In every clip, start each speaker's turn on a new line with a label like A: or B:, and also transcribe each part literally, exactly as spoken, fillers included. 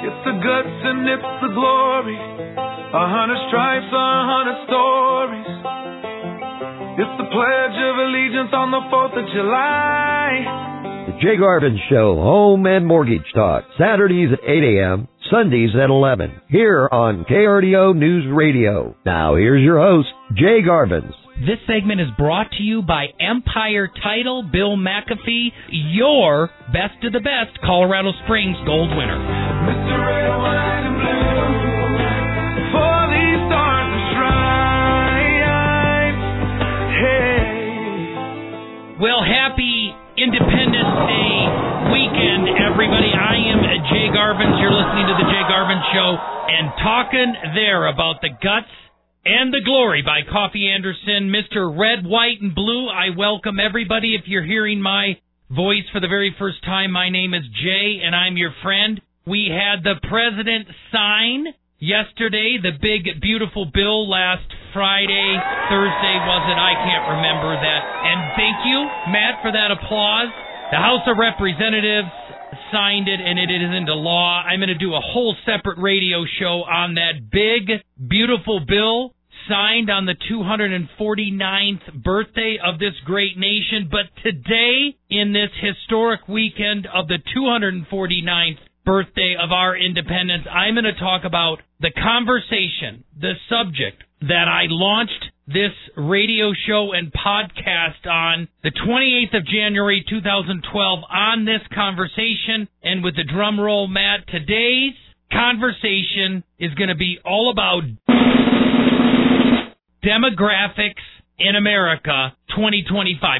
A: It's the guts and it's the glory. A hundred stripes, a hundred stories. It's the Pledge of Allegiance on the fourth of July.
B: The Jay Garvin Show, Home and Mortgage Talk, Saturdays at eight a.m., Sundays at eleven, here on K R D O News Radio. Now, here's your host, Jay Garvin.
C: This segment is brought to you by Empire Title, Bill McAfee, your best of the best Colorado Springs gold winner.
A: Mister Red, White, and Blue, for these stars to shine. Hey.
C: Well, happy Independence Day weekend, everybody. I am Jay Garvin. You're listening to The Jay Garvin Show and talking there about the guts and the glory by Coffee Anderson. Mister Red, White, and Blue, I welcome everybody. If you're hearing my voice for the very first time, my name is Jay, and I'm your friend. We had the president sign yesterday the big, beautiful bill last Friday, Thursday, was it? I can't remember that. And thank you, Matt, for that applause. The House of Representatives signed it, and it is into law. I'm going to do a whole separate radio show on that big, beautiful bill signed on the two hundred forty-ninth birthday of this great nation. But today, in this historic weekend of the two hundred forty-ninth birthday of our independence, I'm going to talk about the conversation, the subject that I launched this radio show and podcast on the twenty-eighth of January, two thousand twelve, on this conversation. And with the drum roll, Matt, today's conversation is going to be all about demographics in America twenty twenty-five.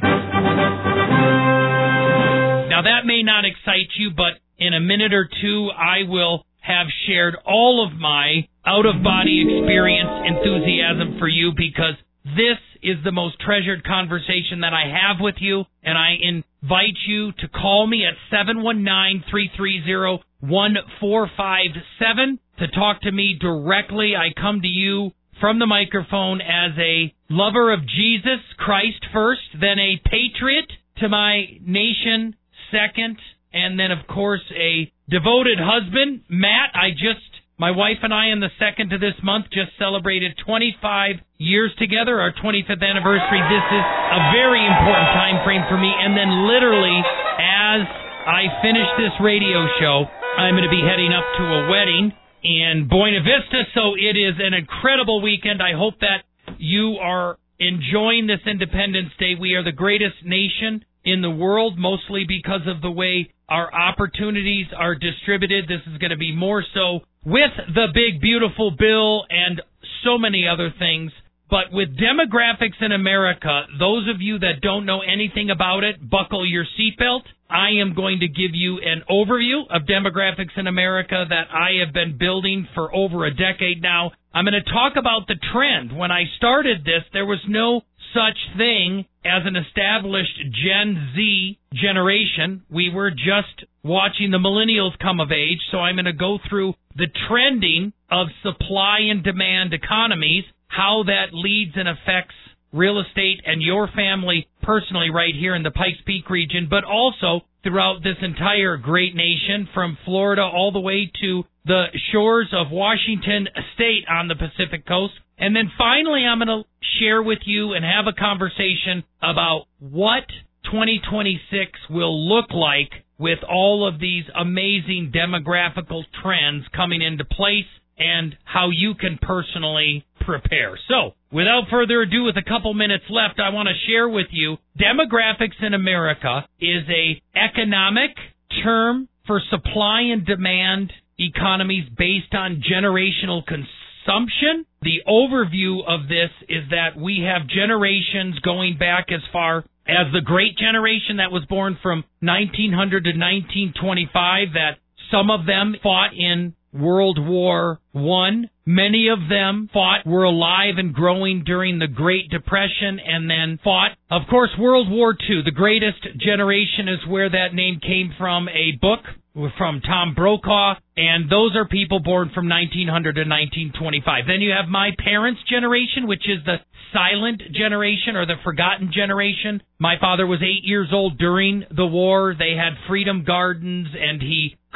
C: Now, that may not excite you, but in a minute or two, I will have shared all of my out-of-body experience enthusiasm for you, because this is the most treasured conversation that I have with you, and I invite you to call me at seven one nine, three three zero, one four five seven to talk to me directly. I come to you from the microphone as a lover of Jesus Christ first, then a patriot to my nation second, and then, of course, a devoted husband. Matt, I just, my wife and I, in the second of this month, just celebrated twenty-five years together, our twenty-fifth anniversary. This is a very important time frame for me. And then literally, as I finish this radio show, I'm going to be heading up to a wedding in Buena Vista. So it is an incredible weekend. I hope that you are enjoying this Independence Day. We are the greatest nation in the world, mostly because of the way our opportunities are distributed. This is going to be more so with the big, beautiful bill and so many other things. But with demographics in America, those of you that don't know anything about it, buckle your seatbelt. I am going to give you an overview of demographics in America that I have been building for over a decade now. I'm going to talk about the trend. When I started this, there was no such thing as an established Gen Z generation. We were just watching the millennials come of age, so I'm going to go through the trending of supply and demand economies, how that leads and affects real estate and your family personally right here in the Pikes Peak region, but also throughout this entire great nation, from Florida all the way to the shores of Washington State on the Pacific Coast. And then finally, I'm going to share with you and have a conversation about what twenty twenty-six will look like with all of these amazing demographical trends coming into place, and how you can personally prepare. So, without further ado, with a couple minutes left, I want to share with you demographics in America is a economic term for supply and demand economies based on generational consumption. The overview of this is that we have generations going back as far as the Great Generation that was born from nineteen hundred to nineteen twenty-five, that some of them fought in World War One. Many of them fought, were alive and growing during the Great Depression, and then fought, of course, World War Two. The Greatest Generation is where that name came from, a book from Tom Brokaw, and those are people born from nineteen hundred to nineteen twenty-five. Then you have my parents' generation, which is the silent generation or the forgotten generation. My father was eight years old during the war. They had freedom gardens, and he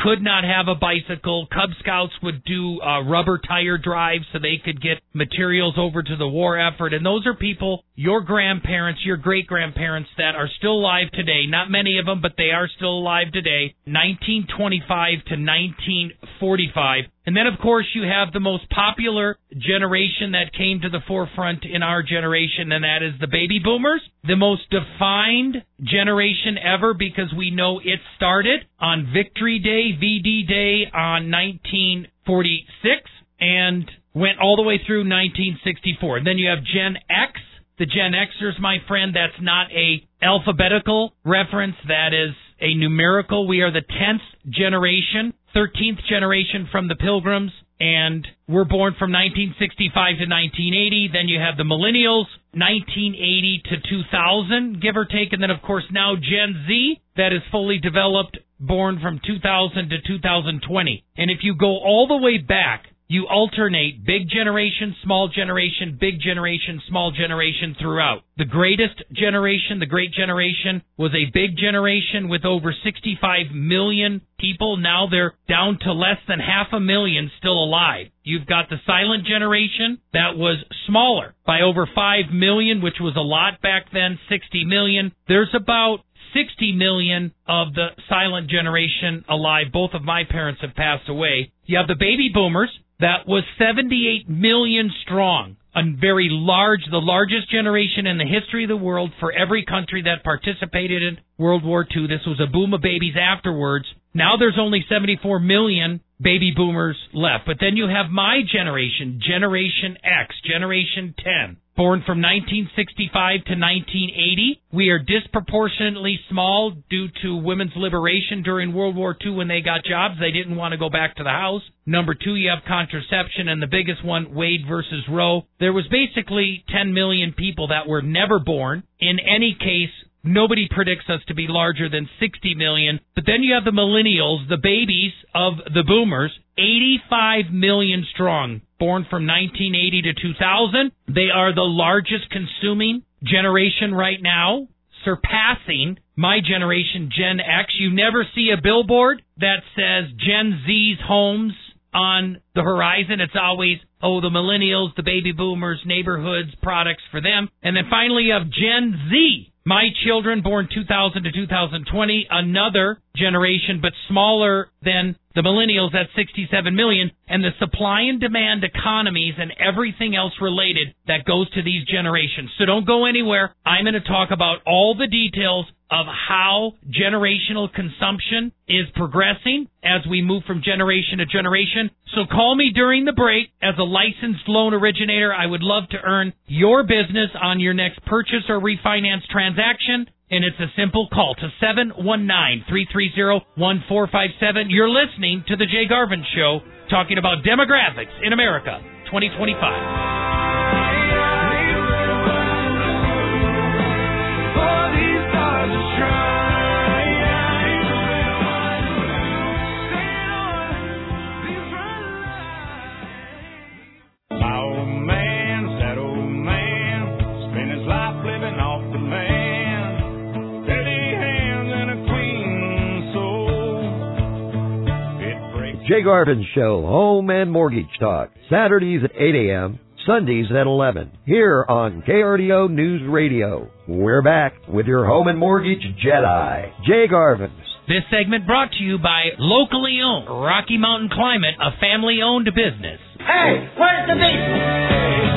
C: could not have a bicycle. Cub Scouts would do uh, rubber tire drives so they could get materials over to the war effort. And those are people, your grandparents, your great-grandparents that are still alive today. Not many of them, but they are still alive today. nineteen twenty-five to nineteen forty-five. And then, of course, you have the most popular generation that came to the forefront in our generation, and that is the baby boomers. The most defined generation ever because we know it started on Victory Day, V D Day, on nineteen forty-six and went all the way through nineteen sixty-four. And then you have Gen X. The Gen Xers, my friend, that's not a alphabetical reference. That is a numerical. We are the tenth generation, thirteenth generation from the Pilgrims, and we're born from nineteen sixty-five to nineteen eighty. Then you have the Millennials, nineteen eighty to two thousand, give or take. And then, of course, now Gen Z, that is fully developed, born from two thousand to two thousand twenty. And if you go all the way back, you alternate big generation, small generation, big generation, small generation throughout. The greatest generation, the great generation, was a big generation with over sixty-five million people. Now they're down to less than half a million still alive. You've got the silent generation that was smaller by over five million, which was a lot back then, sixty million. There's about sixty million of the silent generation alive. Both of my parents have passed away. You have the baby boomers. That was seventy-eight million strong, a very large, the largest generation in the history of the world for every country that participated in World War Two. This was a boom of babies afterwards. Now there's only seventy-four million baby boomers left. But then you have my generation, Generation X, Generation ten, born from nineteen sixty-five to nineteen eighty. We are disproportionately small due to women's liberation during World War Two when they got jobs. They didn't want to go back to the house. Number two, you have contraception, and the biggest one, Wade versus Roe. There was basically ten million people that were never born. In any case, nobody predicts us to be larger than sixty million. But then you have the millennials, the babies of the boomers, eighty-five million strong, born from nineteen eighty to two thousand. They are the largest consuming generation right now, surpassing my generation, Gen X. You never see a billboard that says Gen Z's homes on the horizon. It's always, oh, the millennials, the baby boomers, neighborhoods, products for them. And then finally you have Gen Z. My children, born two thousand to two thousand twenty, another generation, but smaller than the millennials at sixty-seven million, and the supply and demand economies and everything else related that goes to these generations. So don't go anywhere. I'm going to talk about all the details of how generational consumption is progressing as we move from generation to generation. So call me during the break. As a licensed loan originator, I would love to earn your business on your next purchase or refinance transaction. And it's a simple call to seven one nine, three three zero, one four five seven. You're listening to The Jay Garvin Show, talking about demographics in America twenty twenty-five.
B: Jay Garvin Show, Home and Mortgage Talk, Saturdays at eight a.m., Sundays at eleven, here on K R D O News Radio. We're back with your Home and Mortgage Jedi, Jay Garvin.
C: This segment brought to you by locally owned Rocky Mountain Climate, a family-owned business.
D: Hey, where's the basement?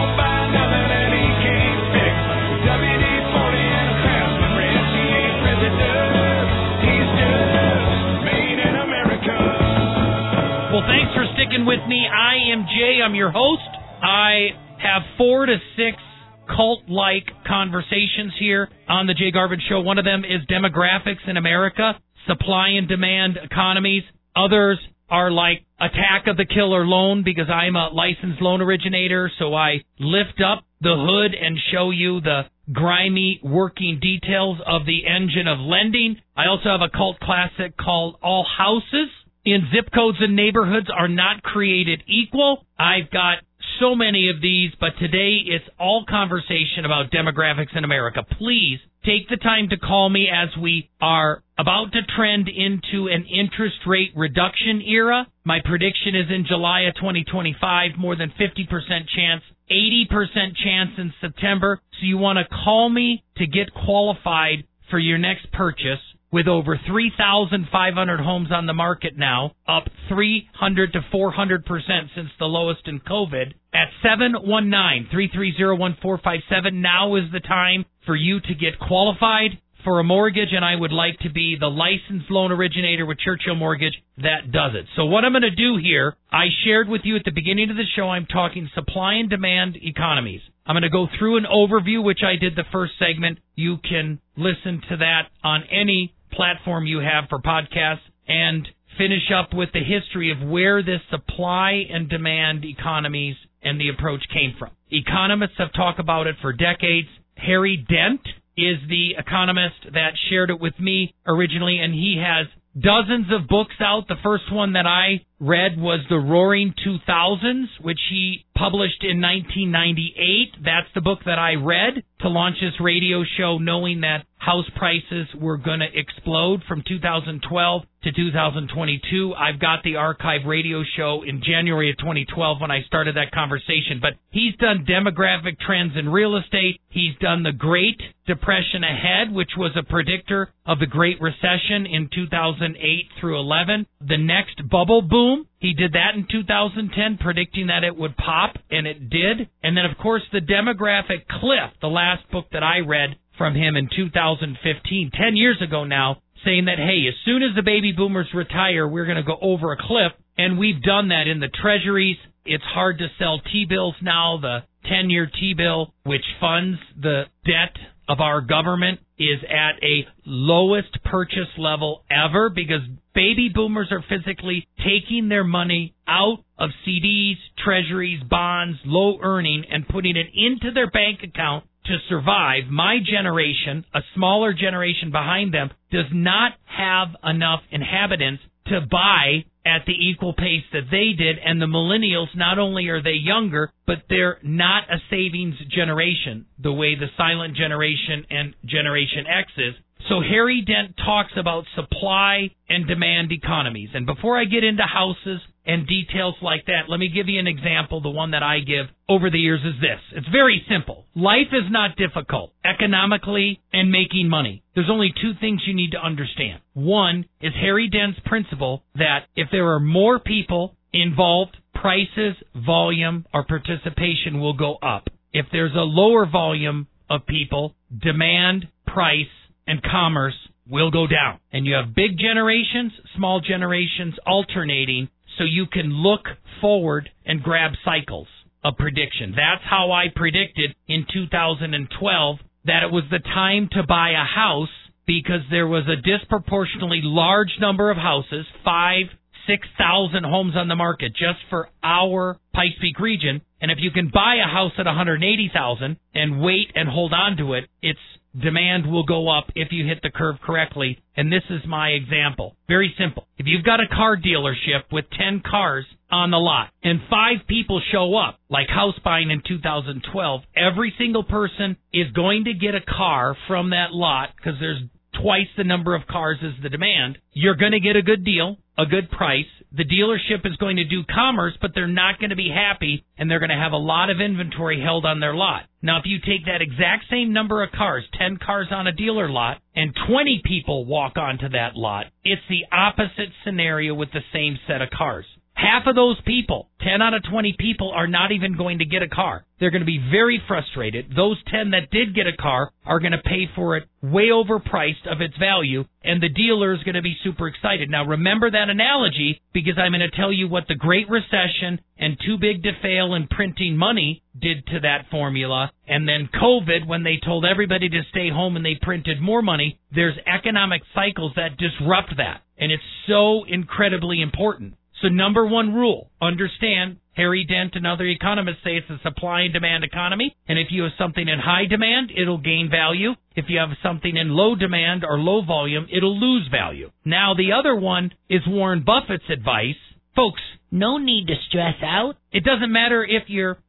C: Well, thanks for sticking with me. I am Jay. I'm your host. I have four to six cult-like conversations here on the Jay Garvin Show. One of them is demographics in America, supply and demand economies. Others are like Attack of the Killer Loan, because I'm a licensed loan originator, so I lift up the hood and show you the grimy working details of the engine of lending. I also have a cult classic called All Houses in Zip Codes and Neighborhoods Are Not Created Equal. I've got so many of these, but today it's all conversation about demographics in America. Please take the time to call me as we are about to trend into an interest rate reduction era. My prediction is in July of twenty twenty-five, more than fifty percent chance, eighty percent chance in September. So you want to call me to get qualified for your next purchase. With over three thousand five hundred homes on the market now, up three hundred to four hundred percent since the lowest in COVID, at seven one nine, three three zero, one four five seven. Now is the time for you to get qualified for a mortgage, and I would like to be the licensed loan originator with Churchill Mortgage that does it. So what I'm going to do here, I shared with you at the beginning of the show, I'm talking supply and demand economies. I'm going to go through an overview, which I did the first segment. You can listen to that on any platform you have for podcasts, and finish up with the history of where this supply and demand economies and the approach came from. Economists have talked about it for decades. Harry Dent is the economist that shared it with me originally, and he has dozens of books out. The first one that I read was The Roaring two thousands, which he published in nineteen ninety-eight. That's the book that I read to launch this radio show, knowing that house prices were going to explode from two thousand twelve to two thousand twenty-two. I've got the archive radio show in January of twenty twelve when I started that conversation. But he's done demographic trends in real estate. He's done the Great Depression ahead, which was a predictor of the Great Recession in two thousand eight through eleven. The next bubble boom, he did that in two thousand ten, predicting that it would pop, and it did. And then, of course, the demographic cliff, the last book that I read from him in two thousand fifteen, ten years ago now, saying that, hey, as soon as the baby boomers retire, we're going to go over a cliff. And we've done that in the treasuries. It's hard to sell T-bills now. The ten-year T-bill, which funds the debt of our government, is at a lowest purchase level ever because baby boomers are physically taking their money out of C Ds, treasuries, bonds, low earning, and putting it into their bank account to survive. My generation, a smaller generation behind them, does not have enough inhabitants to buy at the equal pace that they did, and the millennials, not only are they younger, but they're not a savings generation the way the silent generation and Generation X is. So Harry Dent talks about supply and demand economies. And before I get into houses and details like that, let me give you an example. The one that I give over the years is this. It's very simple. Life is not difficult economically and making money. There's only two things you need to understand. One is Harry Dent's principle that if there are more people involved, prices, volume, or participation will go up. If there's a lower volume of people, demand, price, and commerce will go down. And you have big generations, small generations alternating, so you can look forward and grab cycles of prediction. That's how I predicted in two thousand twelve that it was the time to buy a house because there was a disproportionately large number of houses, five, six thousand homes on the market just for our Pikes Peak region. And if you can buy a house at one hundred eighty thousand and wait and hold on to it, its demand will go up if you hit the curve correctly. And this is my example. Very simple. If you've got a car dealership with ten cars on the lot and five people show up, like house buying in two thousand twelve, every single person is going to get a car from that lot because there's twice the number of cars as the demand. You're going to get a good deal, a good price. The dealership is going to do commerce, but they're not going to be happy, and they're going to have a lot of inventory held on their lot. Now, if you take that exact same number of cars, ten cars on a dealer lot, and twenty people walk onto that lot, it's the opposite scenario with the same set of cars. Half of those people, ten out of twenty people, are not even going to get a car. They're going to be very frustrated. Those ten that did get a car are going to pay for it way overpriced of its value, and the dealer is going to be super excited. Now, remember that analogy because I'm going to tell you what the Great Recession and Too Big to Fail and printing money did to that formula, and then COVID, when they told everybody to stay home and they printed more money. There's economic cycles that disrupt that, and it's so incredibly important. So number one rule, understand Harry Dent and other economists say it's a supply and demand economy, and if you have something in high demand, it'll gain value. If you have something in low demand or low volume, it'll lose value. Now, the other one is Warren Buffett's advice. Folks, no need to stress out. It doesn't matter if you're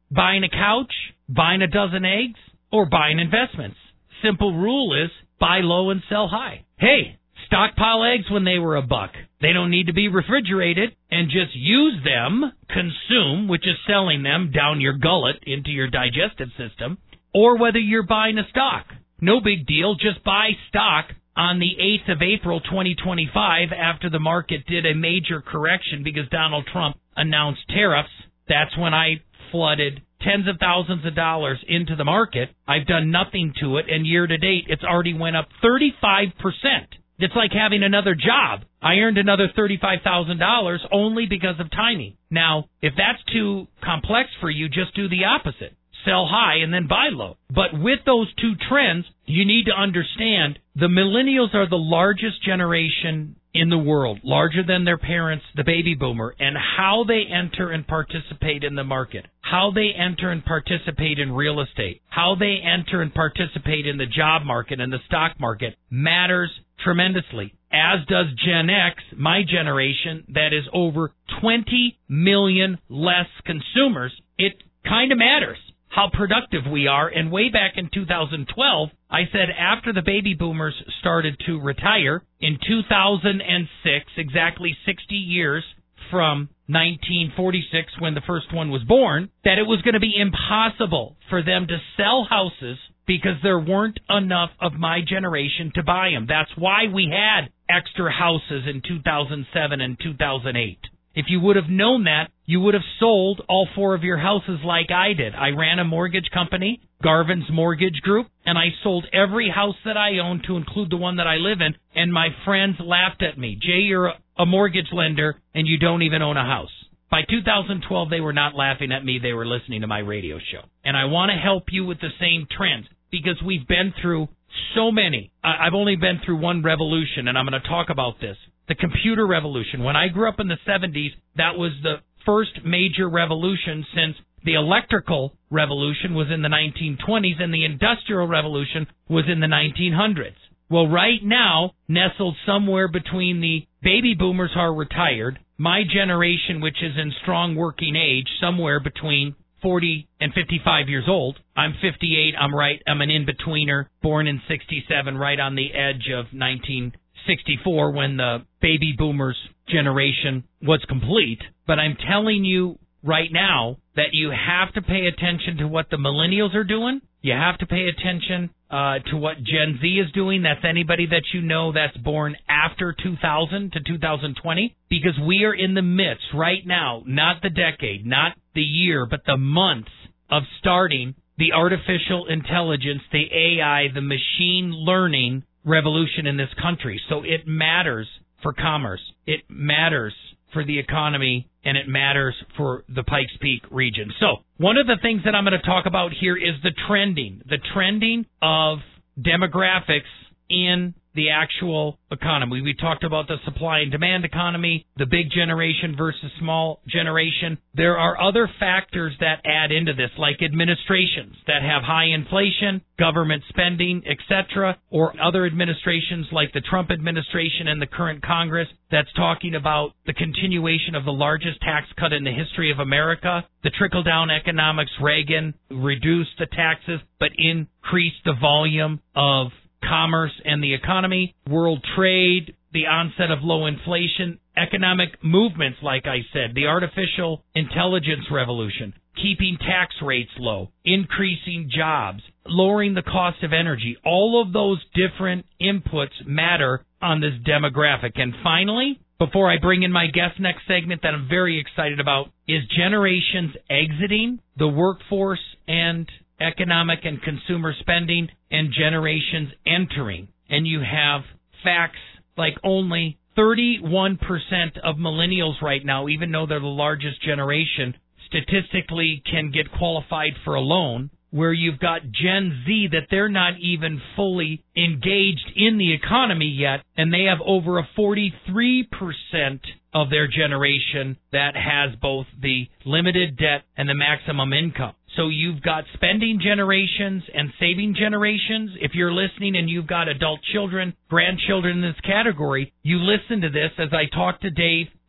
C: Buying a couch, buying a dozen eggs, or buying investments? Simple rule is buy low and sell high. Hey, stockpile eggs when they were a buck. They don't need to be refrigerated, and just use them, consume, which is selling them down your gullet into your digestive system, or whether you're buying a stock. No big deal, just buy stock on the eighth of April twenty twenty-five after the market did a major correction because Donald Trump announced tariffs. That's when I flooded tens of thousands of dollars into the market. I've done nothing to it, and year to date, it's already went up thirty-five percent. It's like having another job. I earned another thirty-five thousand dollars only because of timing. Now, if that's too complex for you, just do the opposite. Sell high and then buy low. But with those two trends, you need to understand the millennials are the largest generation in the world, larger than their parents, the baby boomer, and how they enter and participate in the market, how they enter and participate in real estate, how they enter and participate in the job market and the stock market matters tremendously, as does Gen X, my generation, that is over twenty million less consumers. It kind of matters how productive we are. And way back in two thousand twelve, I said after the baby boomers started to retire in two thousand six, exactly sixty years from nineteen forty-six when the first one was born, that it was going to be impossible for them to sell houses because there weren't enough of my generation to buy them. That's why we had extra houses in two thousand seven and two thousand eight. If you would have known that, you would have sold all four of your houses like I did. I ran a mortgage company, Garvin's Mortgage Group, and I sold every house that I owned to include the one that I live in, and my friends laughed at me. Jay, you're a mortgage lender, and you don't even own a house. By two thousand twelve, they were not laughing at me. They were listening to my radio show. And I want to help you with the same trends because we've been through so many. I've only been through one revolution, and I'm going to talk about this. The computer revolution. When I grew up in the seventies, that was the first major revolution since the electrical revolution was in the nineteen twenties and the industrial revolution was in the nineteen hundreds. Well, right now, nestled somewhere between the baby boomers who are retired, my generation, which is in strong working age, somewhere between forty and fifty-five years old. I'm fifty-eight. I'm right. I'm an in-betweener, born in sixty-seven, right on the edge of nineteen sixty-four when the baby boomers generation was complete. But I'm telling you right now that you have to pay attention to what the millennials are doing. You have to pay attention uh, to what Gen Z is doing. That's anybody that you know that's born after two thousand to two thousand twenty, because we are in the midst right now, not the decade, not the year, but the months of starting the artificial intelligence, the A I, the machine learning revolution in this country. So it matters for commerce. It matters for the economy, and it matters for the Pikes Peak region. So one of the things that I'm going to talk about here is the trending, the trending of demographics in the actual economy. We talked about the supply and demand economy, the big generation versus small generation. There are other factors that add into this, like administrations that have high inflation, government spending, et cetera, or other administrations like the Trump administration and the current Congress that's talking about the continuation of the largest tax cut in the history of America. The trickle-down economics, Reagan reduced the taxes but increased the volume of commerce and the economy, world trade, the onset of low inflation, economic movements, like I said, the artificial intelligence revolution, keeping tax rates low, increasing jobs, lowering the cost of energy. All of those different inputs matter on this demographic. And finally, before I bring in my guest next segment that I'm very excited about, is generations exiting the workforce and economic and consumer spending, and generations entering. And you have facts like only thirty-one percent of millennials right now, even though they're the largest generation, statistically can get qualified for a loan, where you've got Gen Z that they're not even fully engaged in the economy yet, and they have over a forty-three percent of their generation that has both the limited debt and the maximum income. So you've got spending generations and saving generations. If you're listening and you've got adult children, grandchildren in this category, you listen to this as I talk to Dave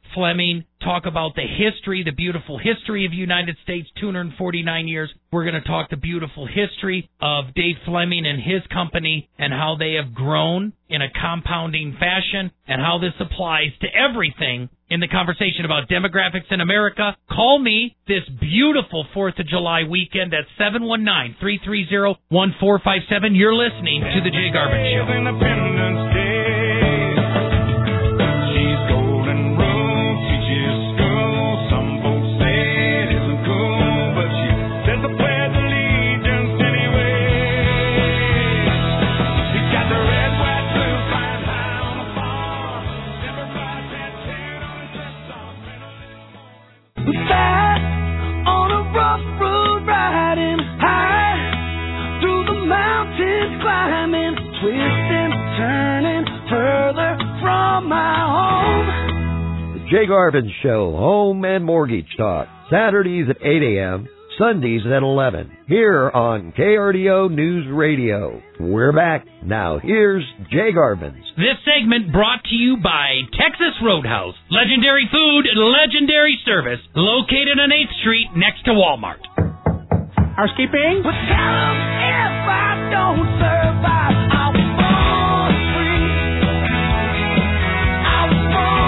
C: Fleming, talk about the history, the beautiful history of the United States, two hundred forty-nine years. We're going to talk the beautiful history of Dave Fleming and his company and how they have grown in a compounding fashion and how this applies to everything in the conversation about demographics in America. Call me this beautiful fourth of July weekend at seven one nine, three three zero, one four five seven. You're listening to The Jay Garvin Show.
A: Independence Day. She's golden rule, teaches school. Some folks say it isn't cool, but she says the pledge of allegiance anyway. She's got the red, white, blue flying high on the farm. Never cries that shade on her dress off in a little more. We sat on a rough road riding high through the mountains climbing, twisting, turning further from my home.
B: The Jay Garvin Show, Home and Mortgage Talk, Saturdays at eight a.m., Sundays at eleven, here on K R D O News Radio. We're back. Now here's Jay Garvin's.
C: This segment brought to you by Texas Roadhouse. Legendary food, legendary service, located on eighth Street next to Walmart.
E: Housekeeping?
A: Well, tell 'em if I don't survive, I was born free. I was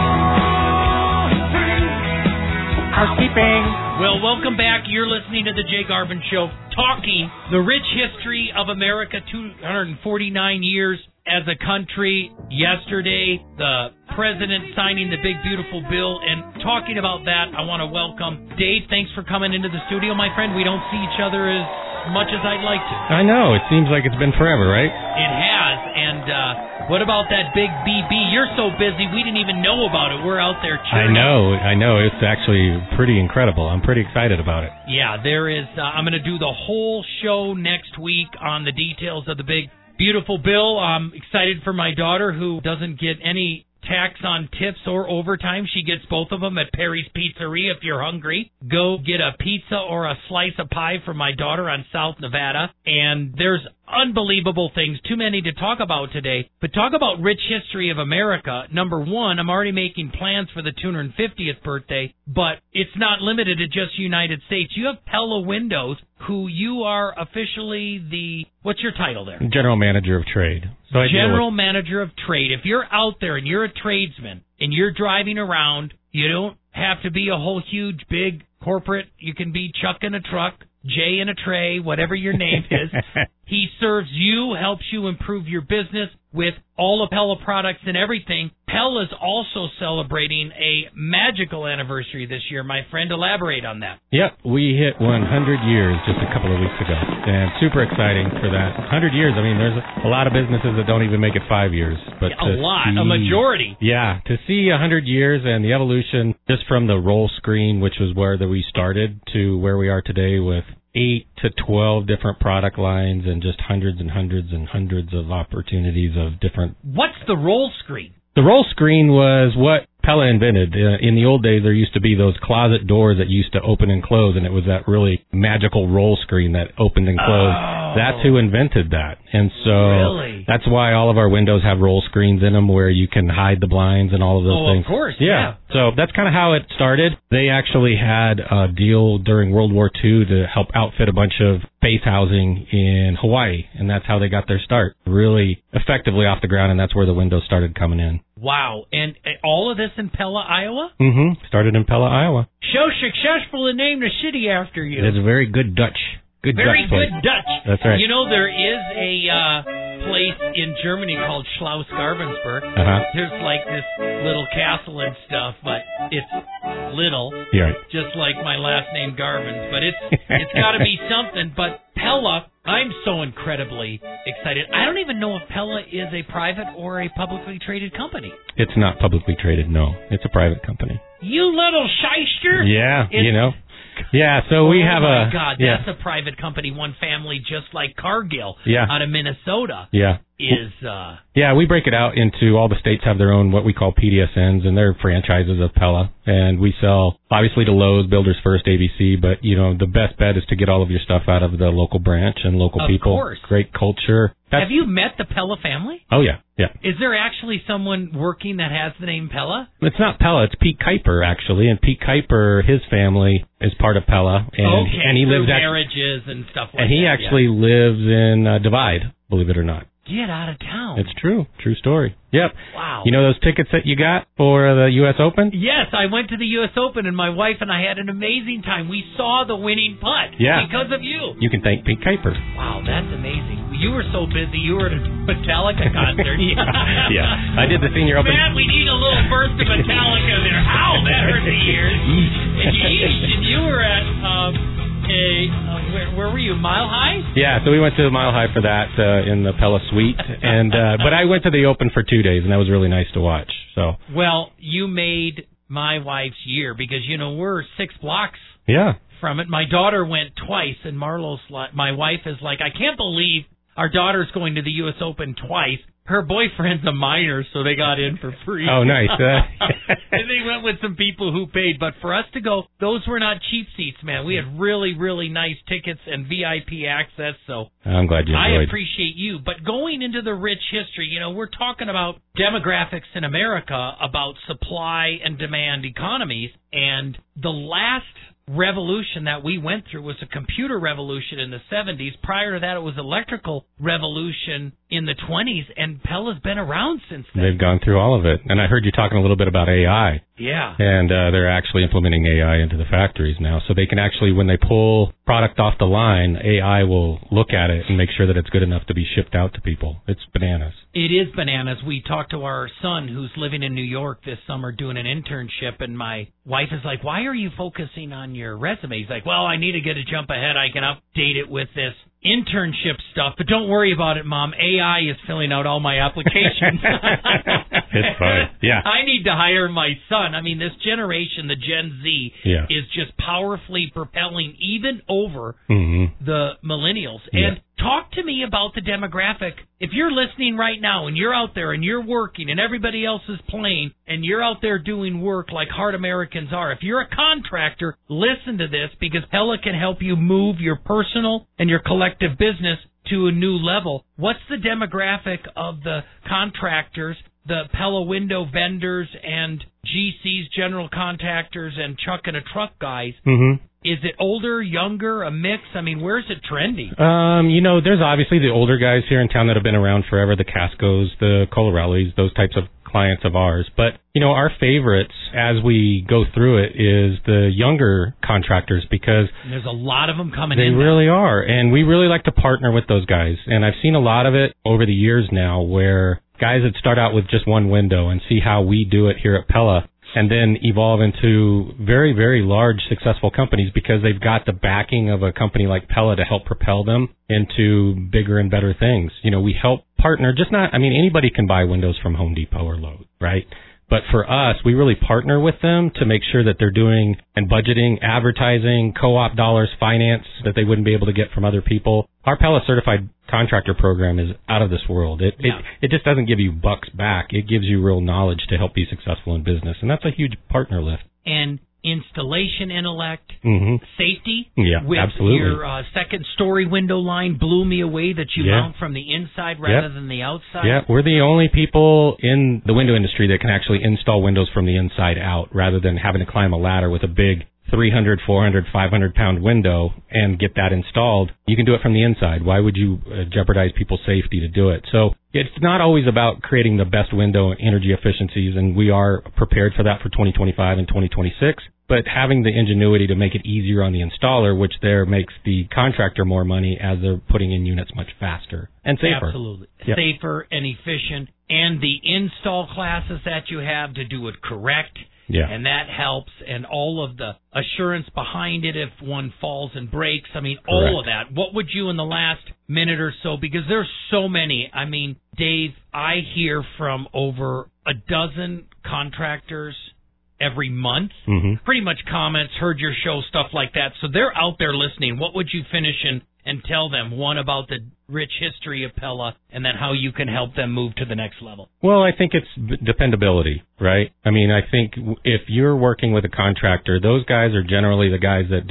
A: born free.
E: Housekeeping.
C: Well, welcome back. You're listening to The Jay Garvin Show, talking the rich history of America, two hundred forty-nine years as a country. Yesterday, the president signing the big, beautiful bill, and talking about that, I want to welcome Dave. Thanks for coming into the studio, my friend. We don't see each other as much as I'd like to.
F: I know. It seems like it's been forever, right?
C: It has. And uh, what about that big B B? You're so busy, we didn't even know about it. We're out there
F: I
C: cheering.
F: know. I know. It's actually pretty incredible. I'm pretty excited about it.
C: Yeah, there is. Uh, I'm going to do the whole show next week on the details of the big, beautiful bill. I'm excited for my daughter, who doesn't get any tax on tips or overtime. She gets both of them at Perry's Pizzeria. If you're hungry, go get a pizza or a slice of pie for my daughter on South Nevada. And there's unbelievable things, too many to talk about today. But talk about rich history of America. Number one, I'm already making plans for the two hundred fiftieth birthday, but it's not limited to just United States. You have Pella Windows, who you are officially the, what's your title there?
F: General Manager of Trade. So I deal
C: General
F: with-
C: Manager of Trade. If you're out there and you're a tradesman and you're driving around, you don't have to be a whole huge big corporate. You can be Chuck in a truck, Jay in a tray, whatever your name is. He serves you, helps you improve your business with all of Pella products and everything. Pella is also celebrating a magical anniversary this year. My friend, elaborate on that.
F: Yep, we hit one hundred years just a couple of weeks ago, and super exciting for that. one hundred years, I mean, there's a lot of businesses that don't even make it five years. But
C: A
F: to
C: lot,
F: see,
C: a majority.
F: Yeah, to see one hundred years and the evolution just from the roll screen, which was where that we started, to where we are today with eight to twelve different product lines and just hundreds and hundreds and hundreds of opportunities of different.
C: What's the roll screen?
F: The roll screen was what Pella invented. Uh, in the old days, there used to be those closet doors that used to open and close, and it was that really magical roll screen that opened and closed.
C: Oh.
F: That's who invented that. And so
C: Really?
F: that's why all of our windows have roll screens in them where you can hide the blinds and all of those
C: Oh, of
F: things.
C: course,
F: Yeah.
C: yeah.
F: So that's kind of how it started. They actually had a deal during World War Two to help outfit a bunch of base housing in Hawaii, and that's how they got their start, really effectively off the ground, and that's where the windows started coming in.
C: Wow. And uh, all of this in Pella, Iowa?
F: Mm-hmm. Started in Pella, Iowa.
C: So successful to name the city after you.
F: It is a very good Dutch. Good
C: Very
F: Dutch place.
C: good Dutch.
F: That's right.
C: You know, there is a uh, place in Germany called Schloss Garbensburg.
F: Uh-huh.
C: There's like this little castle and stuff, but it's little,
F: You're right.
C: just like my last name Garvins. But it's it's got to be something. But Pella, I'm so incredibly excited. I don't even know if Pella is a private or a publicly traded company.
F: It's not publicly traded, no. It's a private company.
C: You little shyster!
F: Yeah,
C: It's-
F: you know. Yeah, so we
C: oh
F: have
C: my
F: a...
C: God,
F: yeah.
C: that's a private company, one family, just like Cargill
F: Yeah.
C: out of Minnesota.
F: Yeah.
C: Is uh
F: Yeah, we break it out into all the states have their own what we call P D S Ns, and they're franchises of Pella. And we sell, obviously, to Lowe's, Builders First, A B C, but, you know, the best bet is to get all of your stuff out of the local branch and local
C: Of
F: people.
C: course.
F: Great culture. That's,
C: have you met the Pella family?
F: Oh, yeah. Yeah.
C: Is there actually someone working that has the name Pella?
F: It's not Pella. It's Pete Kuiper, actually. And Pete Kuiper, his family is part of Pella. And,
C: okay,
F: and he
C: through
F: lives
C: marriages and stuff like that.
F: And he
C: that,
F: actually
C: yeah.
F: lives in uh, Divide, believe it or not.
C: Get out of town.
F: It's true. True story. Yep.
C: Wow.
F: You know those tickets that you got for the U S Open?
C: Yes, I went to the U S Open, and my wife and I had an amazing time. We saw the winning putt
F: Yeah.
C: because of you.
F: You can thank Pete Kuiper.
C: Wow, that's amazing. You were so busy. You were at a Metallica concert.
F: yeah. yeah. I did the Senior Open.
C: Man, we need a little burst of Metallica there. Ow, that hurt the ears. Yeesh. And you were at... Um, a, uh, where, where were you? Mile High?
F: Yeah, so we went to Mile High for that uh, in the Pella Suite, and uh, but I went to the Open for two days, and that was really nice to watch. So
C: well, you made my wife's year because you know we're six blocks
F: yeah
C: from it. My daughter went twice, and Marlo's like, my wife is like, I can't believe our daughter's going to the U S Open twice. Her boyfriend's a minor, so they got in for free.
F: Oh, nice. Uh,
C: and they went with some people who paid. But for us to go, those were not cheap seats, man. We had really, really nice tickets and V I P access. So
F: I'm glad you enjoyed.
C: I appreciate you. But going into the rich history, you know, we're talking about demographics in America, about supply and demand economies. And the last revolution that we went through was a computer revolution in the seventies. Prior to that, it was electrical revolution in the twenties, and Pella's been around since then.
F: They've gone through all of it. And I heard you talking a little bit about A I.
C: Yeah.
F: And uh, they're actually implementing A I into the factories now. So they can actually, when they pull product off the line, A I will look at it and make sure that it's good enough to be shipped out to people. It's bananas.
C: It is bananas. We talked to our son who's living in New York this summer doing an internship, and my wife is like, why are you focusing on your resume? He's like, well, I need to get a jump ahead. I can update it with this internship stuff, but don't worry about it, Mom. A I is filling out all my applications.
F: It's fine. Yeah.
C: I need to hire my son. I mean, this generation, the Gen Z,
F: yeah.
C: is just powerfully propelling even over
F: mm-hmm.
C: the millennials.
F: Yeah.
C: And talk to me about the demographic. If you're listening right now and you're out there and you're working and everybody else is playing and you're out there doing work like hard Americans are, if you're a contractor, listen to this because Pella can help you move your personal and your collective business to a new level. What's the demographic of the contractors, the Pella window vendors and G C's general contractors and truck and a truck guys?
F: Mm-hmm.
C: Is it older, younger, a mix? I mean, where's it trending?
F: Um, you know, there's obviously the older guys here in town that have been around forever, the Cascos, the Colarellis, those types of clients of ours. But, you know, our favorites as we go through it is the younger contractors because
C: there's a lot of them coming
F: they
C: in.
F: They really are. And we really like to partner with those guys. And I've seen a lot of it over the years now where guys that start out with just one window and see how we do it here at Pella and then evolve into very, very large successful companies because they've got the backing of a company like Pella to help propel them into bigger and better things. You know, we help partner, just not, I mean, anybody can buy windows from Home Depot or Lowe's, right? But for us, we really partner with them to make sure that they're doing and budgeting, advertising, co-op dollars, finance that they wouldn't be able to get from other people. Our Pella Certified Contractor program is out of this world. It,
C: yeah.
F: it it just doesn't give you bucks back. It gives you real knowledge to help be successful in business, and that's a huge partner lift.
C: And installation intellect,
F: mm-hmm.
C: safety.
F: Yeah,
C: with
F: absolutely.
C: Your uh, second story window line blew me away that you
F: yeah.
C: mount from the inside rather
F: yep.
C: than the outside.
F: Yeah, we're the only people in the window industry that can actually install windows from the inside out rather than having to climb a ladder with a big three hundred, four hundred, five hundred pound window and get that installed. You can do it from the inside. Why would you uh, jeopardize people's safety to do it? So it's not always about creating the best window and energy efficiencies, and we are prepared for that for twenty twenty-five and twenty twenty-six. But having the ingenuity to make it easier on the installer, which there makes the contractor more money as they're putting in units much faster and safer.
C: Absolutely.
F: Yep.
C: Safer and efficient. And the install classes that you have to do it correct.
F: Yeah.
C: And that helps. And all of the assurance behind it if one falls and breaks. I mean,
F: Correct.
C: all of that. What would you in the last minute or so, because there's so many. I mean, Dave, I hear from over a dozen contractors every month,
F: mm-hmm.
C: pretty much comments, heard your show, stuff like that. So they're out there listening. What would you finish and, and tell them? One, about the rich history of Pella, and then how you can help them move to the next level.
F: Well, I think it's dependability, right? I mean, I think if you're working with a contractor, those guys are generally the guys that do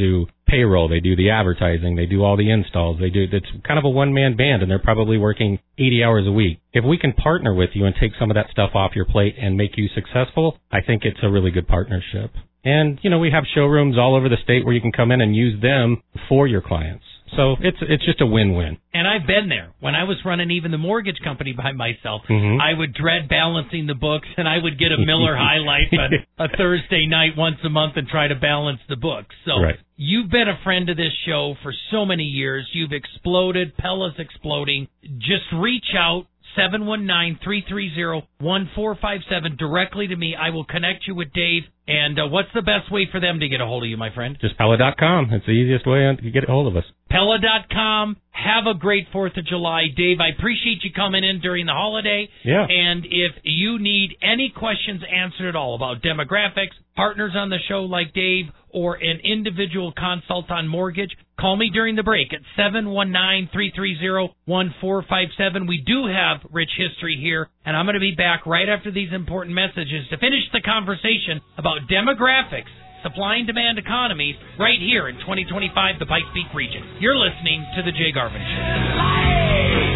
F: payroll, they do the advertising, they do all the installs, they do, it's kind of a one-man band, and they're probably working eighty hours a week. If we can partner with you and take some of that stuff off your plate and make you successful, I think it's a really good partnership. And, you know, we have showrooms all over the state where you can come in and use them for your clients. So it's it's just a win-win.
C: And I've been there. When I was running even the mortgage company by myself,
F: mm-hmm.
C: I would dread balancing the books, and I would get a Miller High Life on a Thursday night once a month and try to balance the books. So
F: right.
C: You've been a friend of this show for so many years. You've exploded. Pella's exploding. Just reach out. seven one nine, three three zero, one four five seven directly to me. I will connect you with Dave. And uh, what's the best way for them to get a hold of you, my friend?
F: Just Pella dot com. It's the easiest way to get a hold of us.
C: Pella dot com. Have a great fourth of July. Dave, I appreciate you coming in during the holiday.
F: Yeah.
C: And if you need any questions answered at all about demographics, partners on the show like Dave, or an individual consult on mortgage, call me during the break at seven one nine, three three zero, one four five seven. We do have rich history here, and I'm going to be back right after these important messages to finish the conversation about demographics, supply and demand economies, right here in twenty twenty-five, the Pikes Peak region. You're listening to The Jay Garvin Show.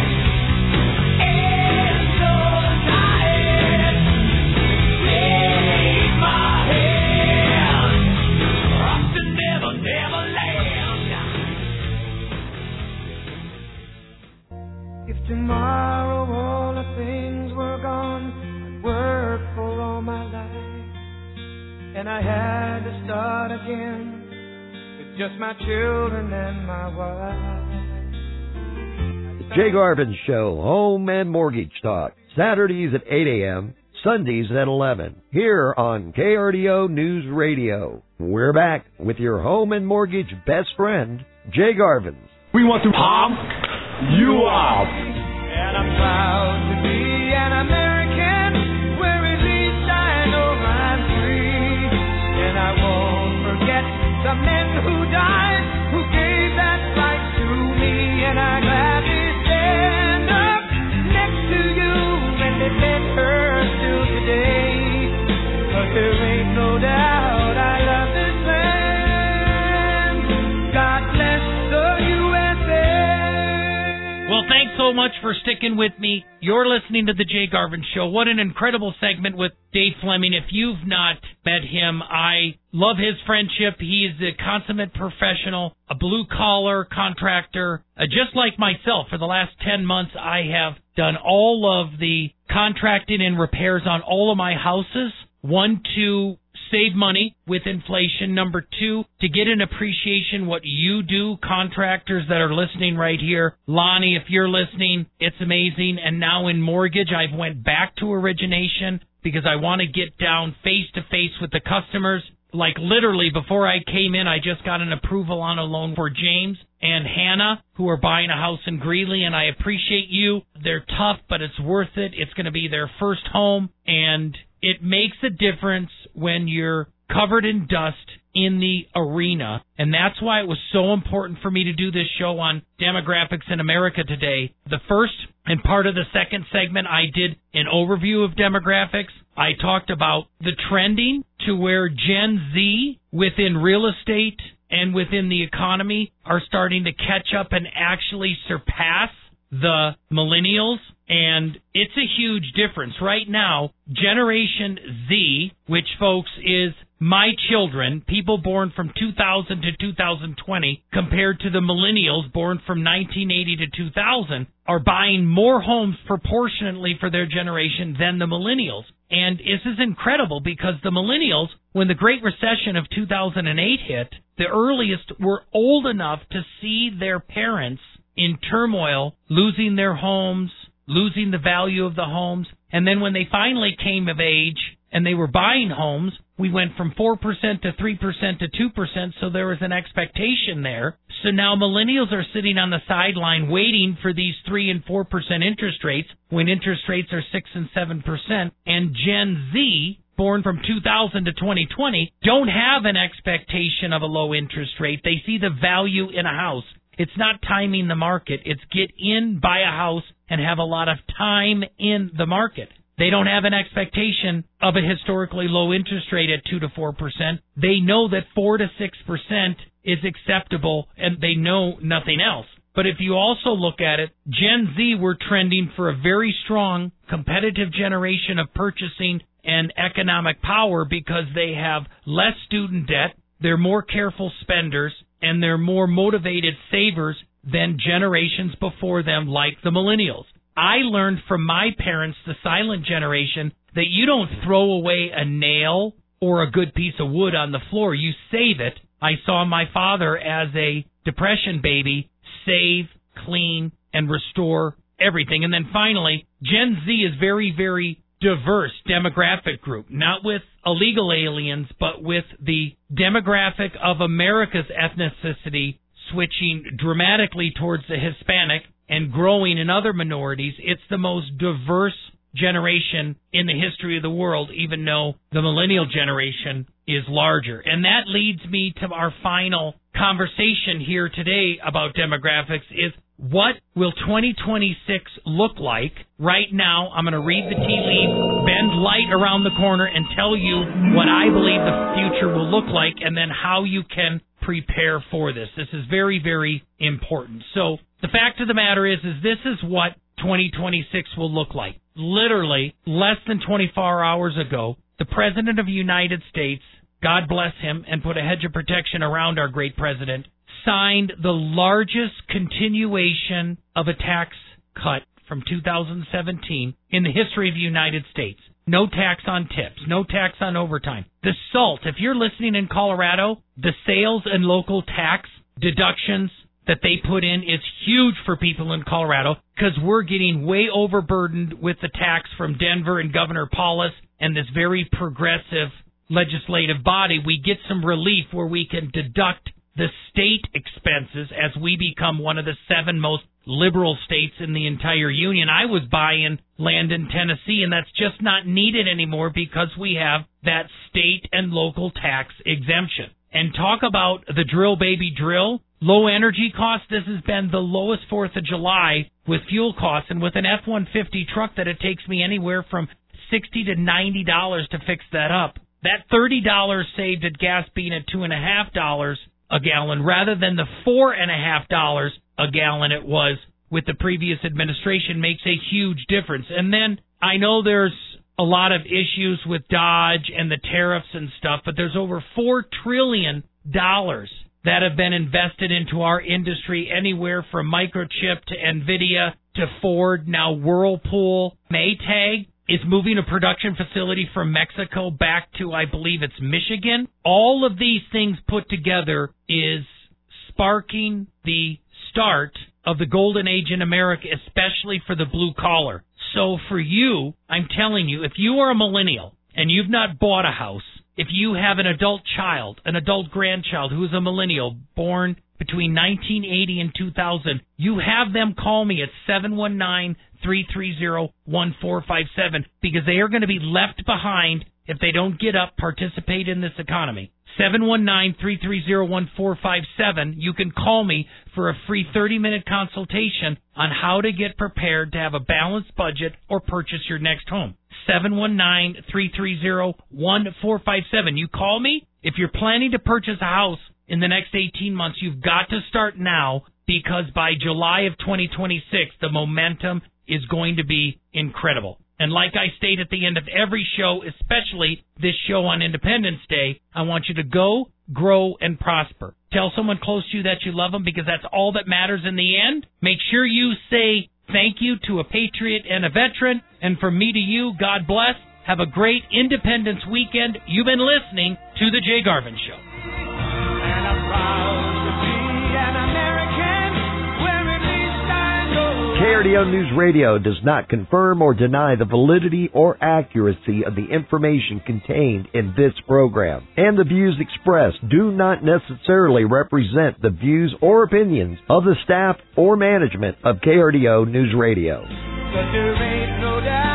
A: Tomorrow all the things were gone, I'd worked for all my life, and I had to start again with just my children and my wife.
B: The Jay Garvin Show, Home and Mortgage Talk, Saturdays at eight a.m., Sundays at eleven, here on K R D O News Radio. We're back with your home and mortgage best friend, Jay Garvin.
G: We want to pump you up.
A: And I'm proud to be an American, where at least I know I'm free. And I won't forget the men who died, who gave that right to me. And I gladly stand up next to you and defend her still today. But there ain't no doubt I love this land. God bless the U S A.
C: Well, thanks so much for sticking with me. You're listening to The Jay Garvin Show. What an incredible segment with Dave Fleming. If you've not met him, I love his friendship. He is a consummate professional, a blue-collar contractor. Uh, just like myself, for the last ten months, I have done all of the contracting and repairs on all of my houses. One, to save money with inflation. Number two, to get an appreciation what you do, contractors that are listening right here. Lonnie, if you're listening, it's amazing. And now in mortgage, I've went back to origination because I want to get down face-to-face with the customers. Like literally before I came in, I just got an approval on a loan for James and Hannah, who are buying a house in Greeley, and I appreciate you. They're tough, but it's worth it. It's going to be their first home, and it makes a difference when you're covered in dust in the arena, and that's why it was so important for me to do this show on demographics in America today. The first and part of the second segment, I did an overview of demographics. I talked about the trending to where Gen Z within real estate and within the economy are starting to catch up and actually surpass the millennials. And it's a huge difference. Right now, Generation Z, which, folks, is my children, people born from two thousand to two thousand twenty, compared to the millennials born from nineteen eighty to two thousand, are buying more homes proportionately for their generation than the millennials. And this is incredible because the millennials, when the Great Recession of two thousand eight hit, the earliest were old enough to see their parents in turmoil, losing their homes, losing the value of the homes. And then when they finally came of age and they were buying homes, we went from four percent to three percent to two percent, so there was an expectation there. So now millennials are sitting on the sideline waiting for these three and four percent interest rates when interest rates are six and seven percent. And Gen Z, born from two thousand to twenty twenty, don't have an expectation of a low interest rate. They see the value in a house. It's not timing the market. It's get in, buy a house, and have a lot of time in the market. They don't have an expectation of a historically low interest rate at two to four percent. They know that four to six percent is acceptable, and they know nothing else. But if you also look at it, Gen Z were trending for a very strong competitive generation of purchasing and economic power because they have less student debt, they're more careful spenders, and they're more motivated savers than generations before them like the millennials. I learned from my parents, the silent generation, that you don't throw away a nail or a good piece of wood on the floor. You save it. I saw my father as a depression baby save, clean, and restore everything. And then finally, Gen Z is very, very diverse demographic group, not with illegal aliens, but with the demographic of America's ethnicity switching dramatically towards the Hispanic and growing in other minorities. It's the most diverse generation in the history of the world, even though the millennial generation is larger. And that leads me to our final conversation here today about demographics is, what will twenty twenty-six look like? Right now, I'm going to read the tea leaves, bend light around the corner, and tell you what I believe the future will look like, and then how you can prepare for this. This is very, very important. So the fact of the matter is, is this is what twenty twenty-six will look like. Literally, less than twenty-four hours ago, the President of the United States, God bless him, and put a hedge of protection around our great president, signed the largest continuation of a tax cut from two thousand seventeen in the history of the United States. No tax on tips, no tax on overtime. The SALT, if you're listening in Colorado, the sales and local tax deductions that they put in is huge for people in Colorado because we're getting way overburdened with the tax from Denver and Governor Paulus and this very progressive legislative body. We get some relief where we can deduct the state expenses as we become one of the seven most liberal states in the entire union. I was buying land in Tennessee, and that's just not needed anymore because we have that state and local tax exemption. And talk about the drill, baby, drill. Low energy costs, this has been the lowest fourth of July with fuel costs, and with an F one fifty truck that it takes me anywhere from sixty to ninety dollars to fix that up. That thirty dollars saved at gas being at two point five dollars a gallon rather than the four point five dollars a gallon it was with the previous administration makes a huge difference. And then I know there's a lot of issues with Dodge and the tariffs and stuff, but there's over four trillion dollars that have been invested into our industry, anywhere from Microchip to NVIDIA to Ford, now Whirlpool. Maytag is moving a production facility from Mexico back to, I believe it's Michigan. All of these things put together is sparking the start of the golden age in America, especially for the blue collar. So for you, I'm telling you, if you are a millennial and you've not bought a house, if you have an adult child, an adult grandchild who is a millennial born between nineteen eighty and two thousand, you have them call me at seven one nine, three three zero, one four five seven because they are going to be left behind if they don't get up, participate in this economy. seven one nine, three three zero, one four five seven. You can call me for a free thirty-minute consultation on how to get prepared to have a balanced budget or purchase your next home. seven one nine, three three zero, one four five seven. You call me. If you're planning to purchase a house in the next eighteen months, you've got to start now because by July of twenty twenty-six, the momentum is going to be incredible. And like I state at the end of every show, especially this show on Independence Day, I want you to go, grow, and prosper. Tell someone close to you that you love them because that's all that matters in the end. Make sure you say thank you to a patriot and a veteran. And from me to you, God bless. Have a great Independence weekend. You've been listening to The Jay Garvin Show.
A: And I'm proud to be an American where at least I know.
B: K R D O News Radio does not confirm or deny the validity or accuracy of the information contained in this program. And the views expressed do not necessarily represent the views or opinions of the staff or management of K R D O News Radio.
A: But there ain't no doubt.